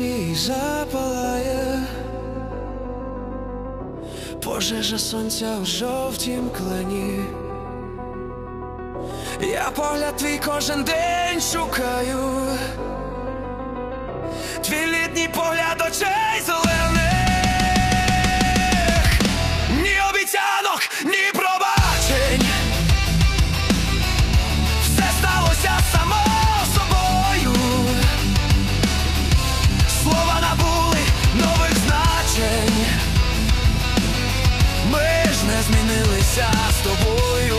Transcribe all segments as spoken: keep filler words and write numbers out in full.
мій запалає, пожежа сонця в жовтім клені. Я погляд твій кожен день шукаю, твій літній погляд очей зелених. Ні обіцянок, ні пробачень, все сталося само собою. Слова набули нових значень, ми ж не змінилися з тобою.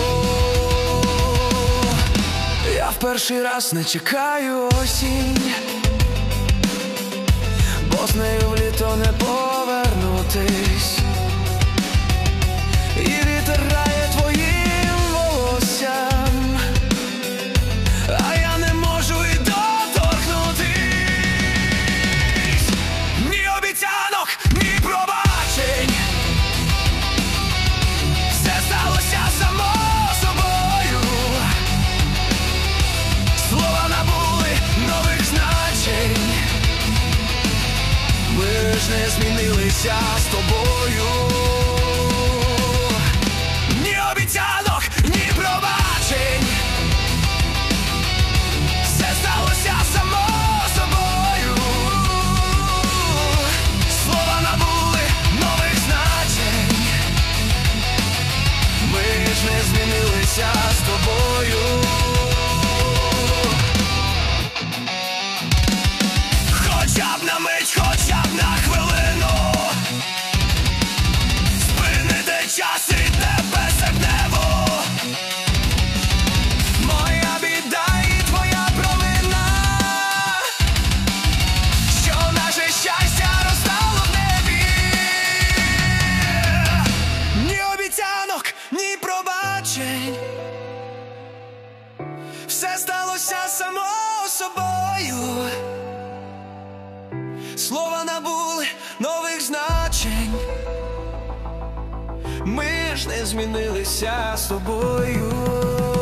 Я в перший раз не чекаю осінь, бо з нею в літо не повернутись. І вітер грає твоїм волоссям, а я не можу і доторкнутись. Ні обіцянок, ні пробачень, все сталося само собою. Слова набули нових значень, ми ж не змінилися з тобою. Ні обіцянок, ні пробачень, все сталося само собою. Слова набули нових значень, ми ж не змінилися з тобою. Хоча б на мить, хоча б на хвилину, спинити час і тебе сердневу. Моя біда і твоя провина, що наше щастя розтало в небі. Ні обіцянок, ні пробачень, все сталося само собою. Слова набули нових значень, ми ж не змінилися з тобою.